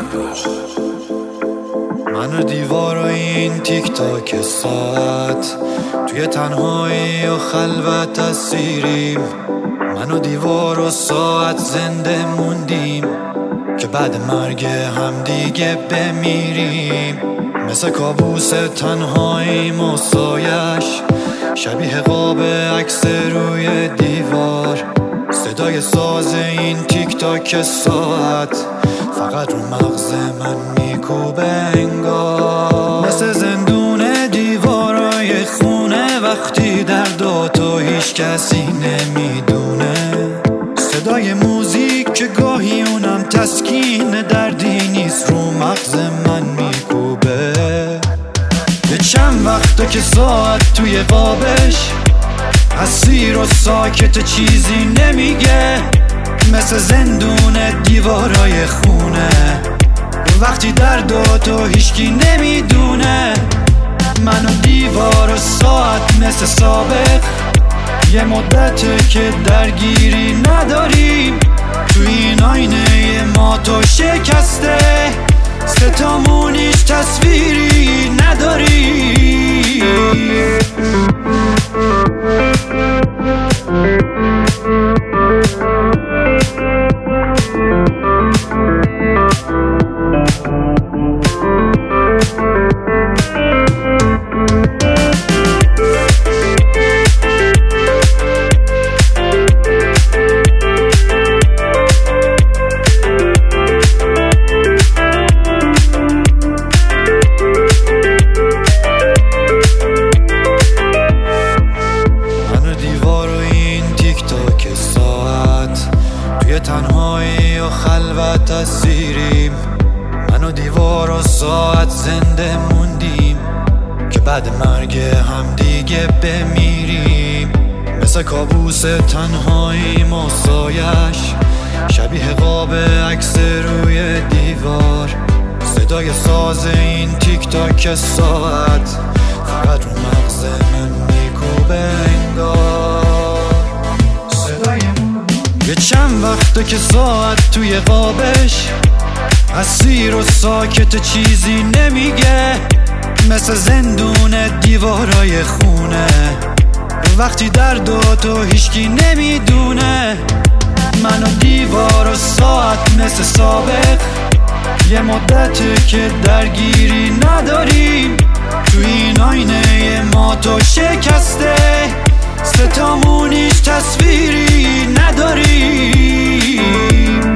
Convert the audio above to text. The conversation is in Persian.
من و دیوارای این تیک تاک ساعت توی تنهایی و خلوت اسیریم. من و دیوار و ساعت زنده موندیم که بعد مرگ هم دیگه بمیریم. مثل کابوس تنهاییم و سایش شبیه قاب عکس روی دیوار. صدای ساز این تیک تاک ساعت فقط رو مغز من میکوبه انگار. مثل زندون دیوارای خونه وقتی دردات و هیچ کسی نمیدونه. صدای موزیک که گاهی اونم تسکین دردی نیست رو مغز من میکوبه. یه چند وقته که ساعت توی قابش اسیر و ساکت چیزی نمیگه. مثل زندون دیوارای خونه وقتی درداتو هیچکی نمیدونه. من و دیوار و ساعت مثل سابق یه مدته که درگیری نداریم. تو این آینه ما تو شکسته ستامون هیچ تصویری نداریم. تنهایی و خلوت اسیریم. من و دیوار و ساعت زنده موندیم که بعد مرگ هم دیگه بمیریم. مثل کابوس تنهاییم و سایش شبیه قاب عکس روی دیوار. صدای ساز این تیک تاک ساعت فقط رو مغز من میکوبه انگار. یه چند وقته که ساعت توی قابش اسیر و ساکت چیزی نمیگه. مثل زندون دیوارای خونه وقتی درداتو هیچکی نمیدونه. من و دیوار و ساعت مثل سابق یه مدته که درگیری نداریم. تو این آینه ما تو شکسته ستامون هیچ تصویری نداریم.